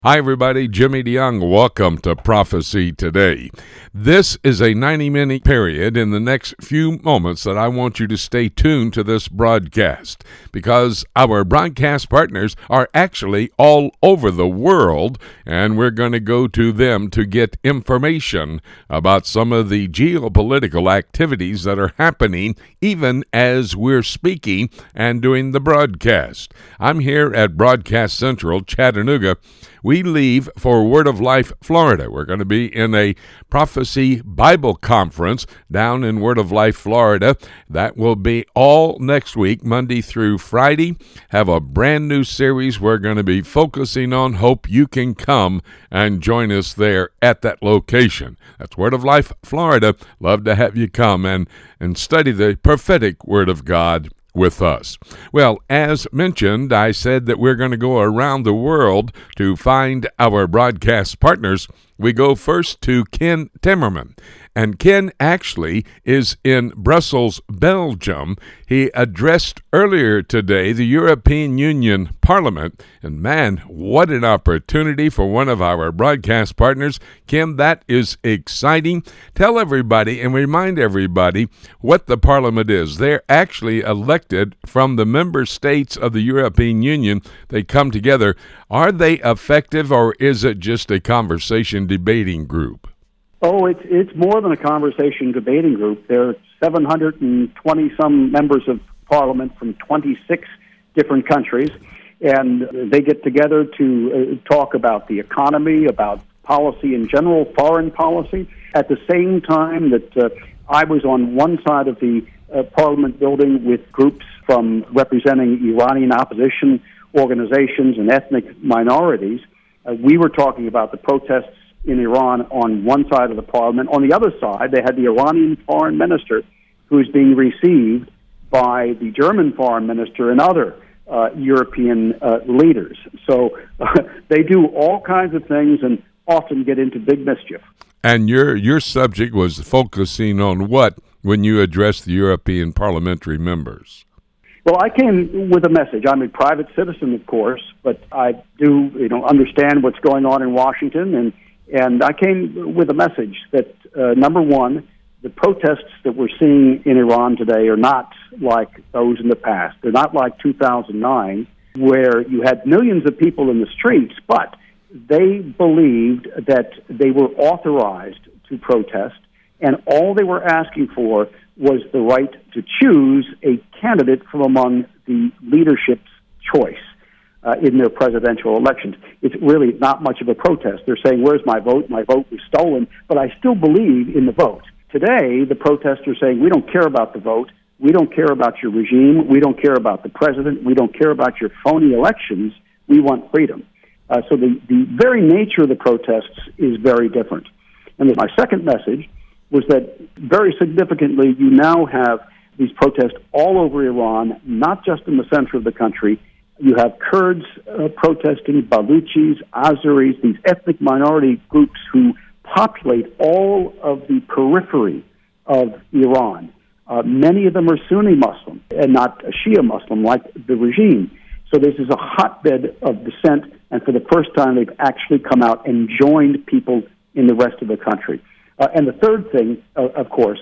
Hi, everybody. Jimmy DeYoung. Welcome to Prophecy Today. This is a 90-minute period in the next few moments that I want you to stay tuned to this broadcast because our broadcast partners are actually all over the world, and we're going to go to them to get information about some of the geopolitical activities that are happening even as we're speaking and doing the broadcast. I'm here at Broadcast Central, Chattanooga. We leave for Word of Life, Florida. We're going to be in a prophecy Bible conference down in Word of Life, Florida. That will be all next week, Monday through Friday. Have a brand new series we're going to be focusing on. Hope you can come and join us there at that location. That's Word of Life, Florida. Love to have you come and study the prophetic Word of God with us. Well, as mentioned, I said that we're going to go around the world to find our broadcast partners. We go first to Ken Timmerman, and Ken actually is in Brussels, Belgium. He addressed earlier today the European Union Parliament, and man, what an opportunity for one of our broadcast partners. Ken, that is exciting. Tell everybody and remind everybody what the Parliament is. They're actually elected from the member states of the European Union. They come together. Are they effective, or is it just a conversation debating group? Oh, it's more than a conversation debating group. There are 720-some members of Parliament from 26 different countries, and they get together to talk about the economy, about policy in general, foreign policy. At the same time that I was on one side of the Parliament building with groups from representing Iranian opposition organizations and ethnic minorities, we were talking about the protests in Iran on one side of the Parliament. On the other side, they had the Iranian foreign minister who is being received by the German foreign minister and other European leaders. So they do all kinds of things and often get into big mischief. And your subject was focusing on what when you addressed the European parliamentary members? Well, I came with a message. I'm a private citizen, of course, but I do understand what's going on in Washington, and I came with a message that, number one, the protests that we're seeing in Iran today are not like those in the past. They're not like 2009, where you had millions of people in the streets, but they believed that they were authorized to protest, and all they were asking for was the right to choose a candidate from among the leadership's choice in their presidential elections. It's really not much of a protest. They're saying, where's my vote? My vote was stolen, but I still believe in the vote. Today, the protesters are saying, we don't care about the vote. We don't care about your regime. We don't care about the president. We don't care about your phony elections. We want freedom. So the very nature of the protests is very different. And then my second message was that very significantly, you now have these protests all over Iran, not just in the center of the country. You have Kurds protesting, Baluchis, Azeris, these ethnic minority groups who populate all of the periphery of Iran. Many of them are Sunni Muslim and not Shia Muslim like the regime. So this is a hotbed of dissent, and for the first time, they've actually come out and joined people in the rest of the country. And the third thing, of course,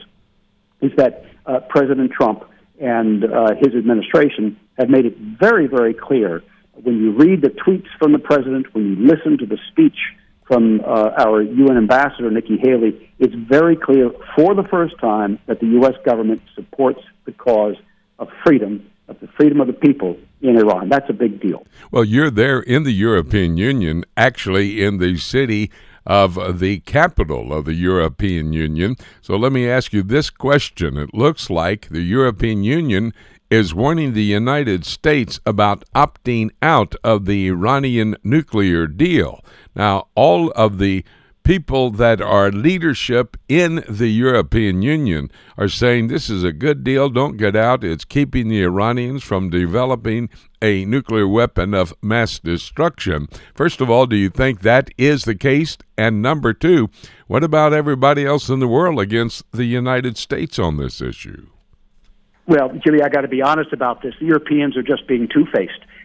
is that President Trump and his administration have made it very, very clear. When you read the tweets from the president, when you listen to the speech from our UN ambassador, Nikki Haley, it's very clear for the first time that the U.S. government supports the cause of freedom, of the freedom of the people in Iran. That's a big deal. Well, you're there in the European Union, actually in the city of the capital of the European Union. So let me ask you this question. It looks like the European Union is warning the United States about opting out of the Iranian nuclear deal. Now, all of the people that are leadership in the European Union are saying this is a good deal, don't get out. It's keeping the Iranians from developing a nuclear weapon of mass destruction. First of all, do you think that is the case? And number two, what about everybody else in the world against the United States on this issue? Well, Jimmy, I got to be honest about this. The Europeans are just being two-faced.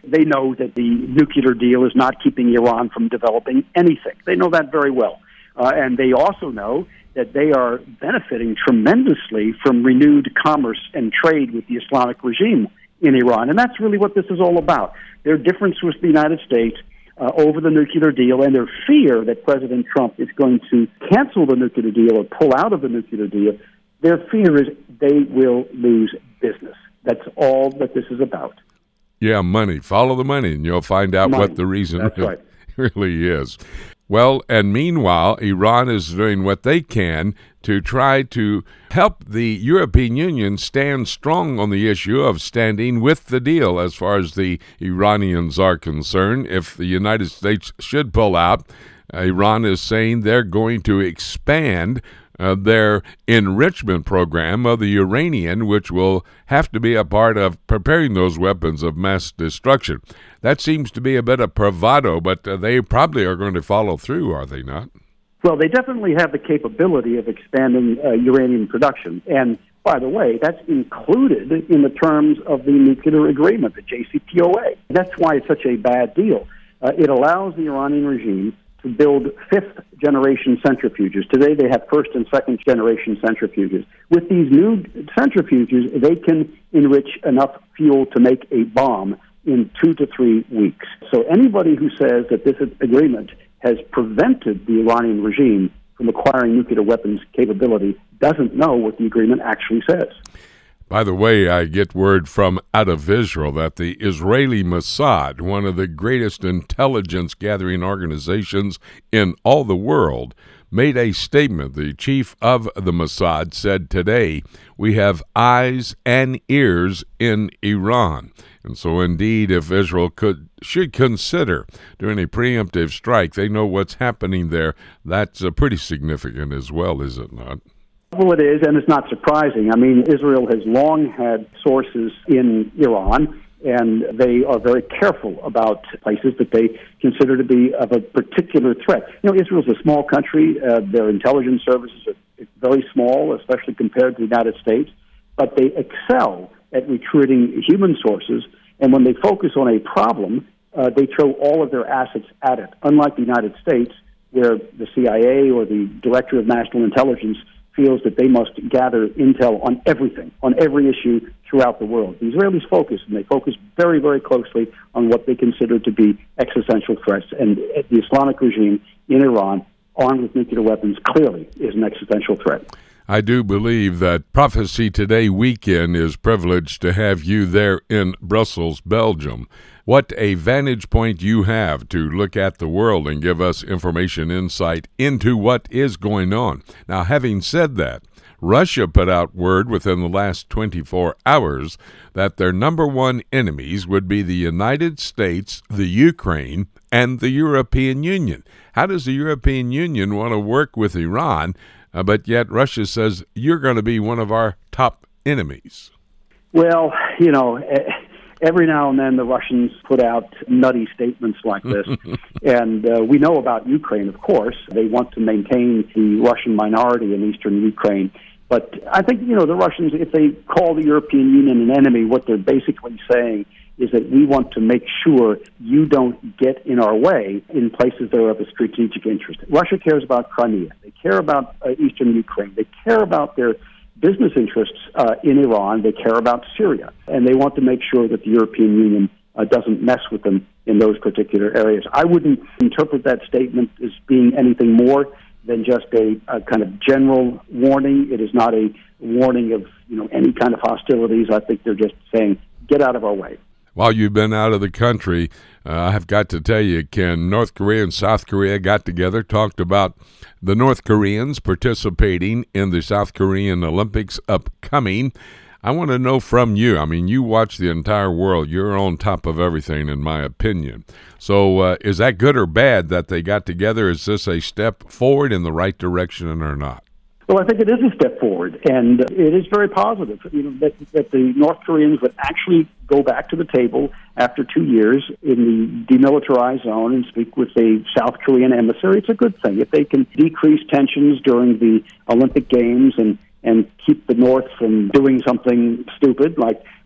They know that the nuclear deal is not keeping Iran from developing anything. They know that very well. And they also know that they are benefiting tremendously from renewed commerce and trade with the Islamic regime in Iran. And that's really what this is all about. Their difference with the United States over the nuclear deal and their fear that President Trump is going to cancel the nuclear deal or pull out of the nuclear deal, their fear is they will lose business. That's all that this is about. Yeah, money. Follow the money, and you'll find out what the reason really is. Well, and meanwhile, Iran is doing what they can to try to help the European Union stand strong on the issue of standing with the deal as far as the Iranians are concerned. If the United States should pull out, Iran is saying they're going to expand their enrichment program of the uranium, which will have to be a part of preparing those weapons of mass destruction. That seems to be a bit of bravado, but they probably are going to follow through, are they not? Well, they definitely have the capability of expanding uranium production. And by the way, that's included in the terms of the nuclear agreement, the JCPOA. That's why it's such a bad deal. It allows the Iranian regime to build fifth-generation centrifuges. Today they have first- and second-generation centrifuges. With these new centrifuges, they can enrich enough fuel to make a bomb in 2 to 3 weeks. So anybody who says that this agreement has prevented the Iranian regime from acquiring nuclear weapons capability doesn't know what the agreement actually says. By the way, I get word from out of Israel that the Israeli Mossad, one of the greatest intelligence-gathering organizations in all the world, made a statement. The chief of the Mossad said today, "We have eyes and ears in Iran." And so indeed, if Israel should consider doing a preemptive strike, they know what's happening there. That's pretty significant as well, is it not? Well, it is, and it's not surprising. I mean, Israel has long had sources in Iran, and they are very careful about places that they consider to be of a particular threat. You know, Israel's a small country. Their intelligence services are very small, especially compared to the United States, but they excel at recruiting human sources, and when they focus on a problem, they throw all of their assets at it, unlike the United States, where the CIA or the Director of National Intelligence feels that they must gather intel on everything, on every issue throughout the world. The Israelis focus, and they focus very, very closely on what they consider to be existential threats. And the Islamic regime in Iran, armed with nuclear weapons, clearly is an existential threat. I do believe that Prophecy Today weekend is privileged to have you there in Brussels, Belgium. What a vantage point you have to look at the world and give us information, insight into what is going on. Now, having said that, Russia put out word within the last 24 hours that their number one enemies would be the United States, the Ukraine, and the European Union. How does the European Union want to work with Iran, but yet Russia says you're going to be one of our top enemies? Well, you know, every now and then the Russians put out nutty statements like this. And we know about Ukraine, of course. They want to maintain the Russian minority in eastern Ukraine. But I think, you know, the Russians, if they call the European Union an enemy, what they're basically saying is that we want to make sure you don't get in our way in places that are of a strategic interest. Russia cares about Crimea. They care about eastern Ukraine. They care about their business interests in Iran. They care about Syria. And they want to make sure that the European Union doesn't mess with them in those particular areas. I wouldn't interpret that statement as being anything more than just a kind of general warning. It is not a warning of, you know, any kind of hostilities. I think they're just saying, get out of our way. While you've been out of the country, I have got to tell you, Ken, North Korea and South Korea got together, talked about the North Koreans participating in the South Korean Olympics upcoming. I want to know from you, I mean, you watch the entire world. You're on top of everything, in my opinion. So is that good or bad that they got together? Is this a step forward in the right direction or not? Well, I think it is a step forward, and it is very positive. You know, that the North Koreans would actually go back to the table after 2 years in the demilitarized zone and speak with a South Korean emissary. It's a good thing. If they can decrease tensions during the Olympic Games and keep the North from doing something stupid like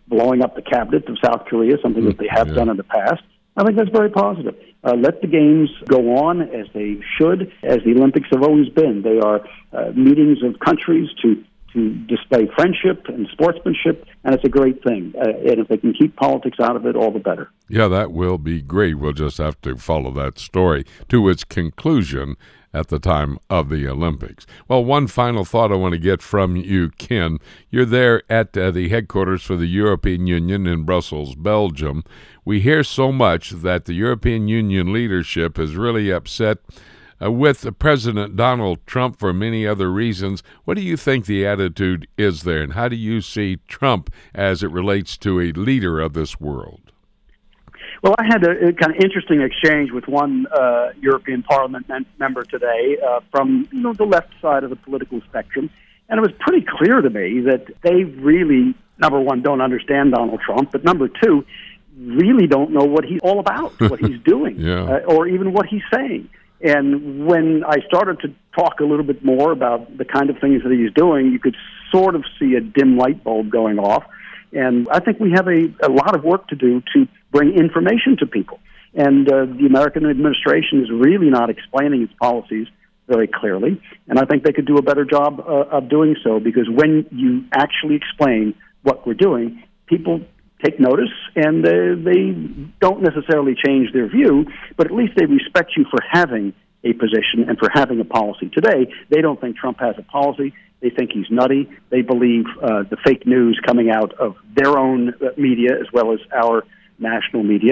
blowing up the cabinet of South Korea, something that they have done in the past. I think that's very positive. Let the games go on as they should, as the Olympics have always been. They are meetings of countries to display friendship and sportsmanship, and it's a great thing. And if they can keep politics out of it, all the better. Yeah, that will be great. We'll just have to follow that story to its conclusion at the time of the Olympics. Well, one final thought I want to get from you, Ken. You're there at the headquarters for the European Union in Brussels, Belgium. We hear so much that the European Union leadership is really upset with President Donald Trump for many other reasons. What do you think the attitude is there, and how do you see Trump as it relates to a leader of this world? Well, I had a kind of interesting exchange with one European Parliament member today from the left side of the political spectrum, and it was pretty clear to me that they really, number one, don't understand Donald Trump, but number two, really don't know what he's all about, what he's doing, or even what he's saying. And when I started to talk a little bit more about the kind of things that he's doing, you could sort of see a dim light bulb going off. And I think we have a lot of work to do to bring information to people. And the American administration is really not explaining its policies very clearly. And I think they could do a better job of doing so, because when you actually explain what we're doing, people take notice, and they don't necessarily change their view, but at least they respect you for having a position and for having a policy. Today, they don't think Trump has a policy. They think he's nutty. They believe the fake news coming out of their own media as well as our national media.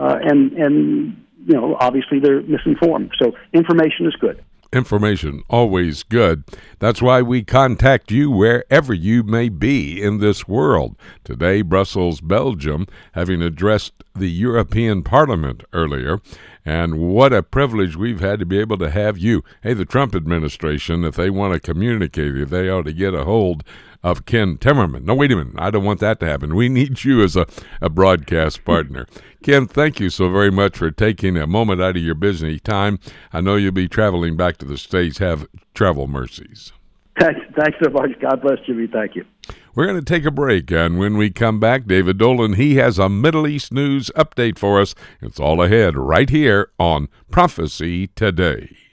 And obviously they're misinformed. So information is good. Information, always good. That's why we contact you wherever you may be in this world. Today, Brussels, Belgium, having addressed the European Parliament earlier. And what a privilege we've had to be able to have you. Hey, the Trump administration, if they want to communicate, if they ought to get a hold of Ken Timmerman. No, wait a minute. I don't want that to happen. We need you as a broadcast partner. Ken, thank you so very much for taking a moment out of your busy time. I know you'll be traveling back to the States. Have travel mercies. Thanks so much. God bless Jimmy. Thank you. We're going to take a break, and when we come back, David Dolan, he has a Middle East news update for us. It's all ahead right here on Prophecy Today.